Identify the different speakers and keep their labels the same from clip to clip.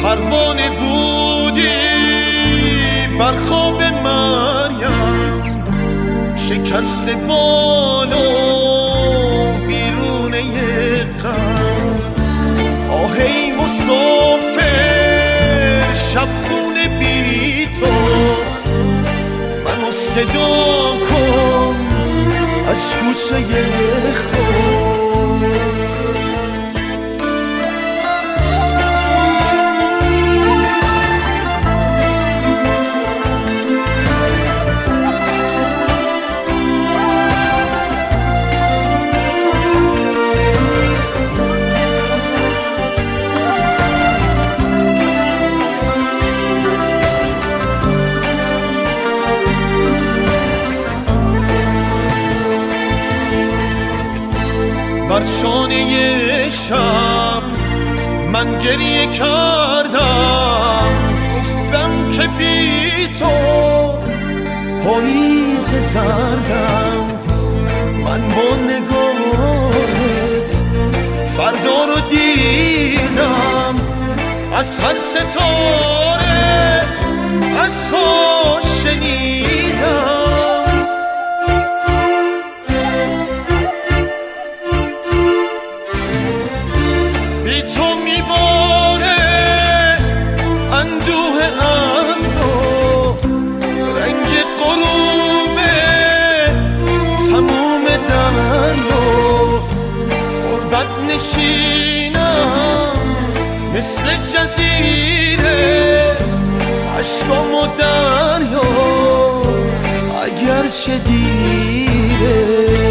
Speaker 1: پروانه بودی بر خواب مریم، شکست بال و ویرونه غم. آهی مسافر شب خونه بی تو، منو صدا کن از کوچه خود. بر شانه شب من گریه کردم، گفتم که بی تو پاییز زردم. من با نگاهت فردا رو دیدم، از هر ستاره از تو شنیدم. نشینم مثل جزیره، عشقام و دریا اگر چه دیره.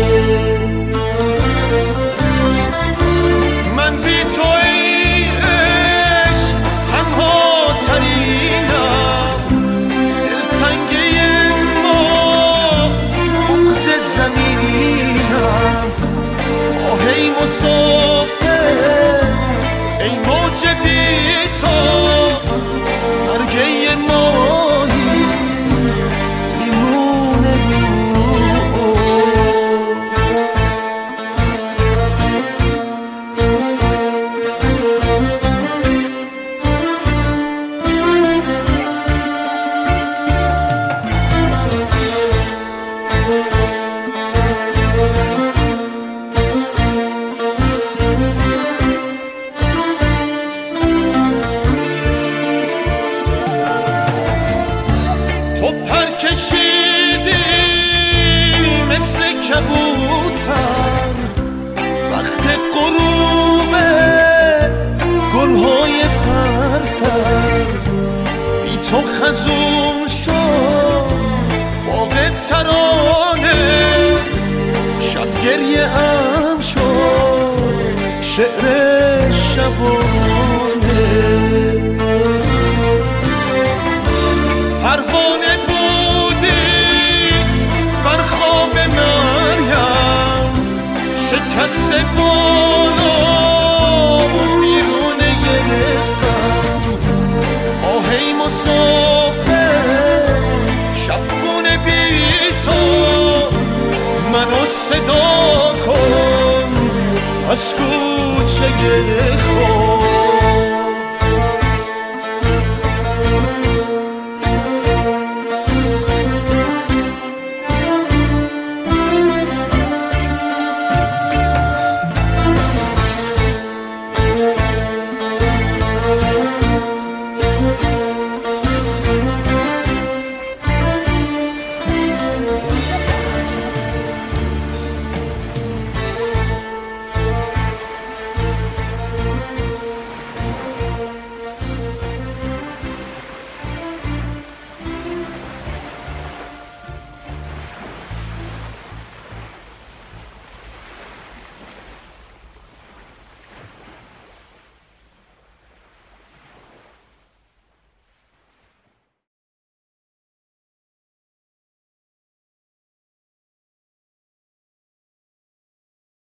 Speaker 1: من بی تو ای عشق تنها ترینم، دلتنگه ما بغض زمینم. آهی مسافر ای موج بی تو، مرگه ماهی میمونه رو. کشیدی مثل کبوتر وقت غروب گلهای پرپر، بی تو خزون شد باغ ترانه، شب گریه ام شد شعر شبانه. پروانه شکست بالا بیرونه غم. آهی مسافر شب خونه بی تو، منو صدا کن از کوچه خود.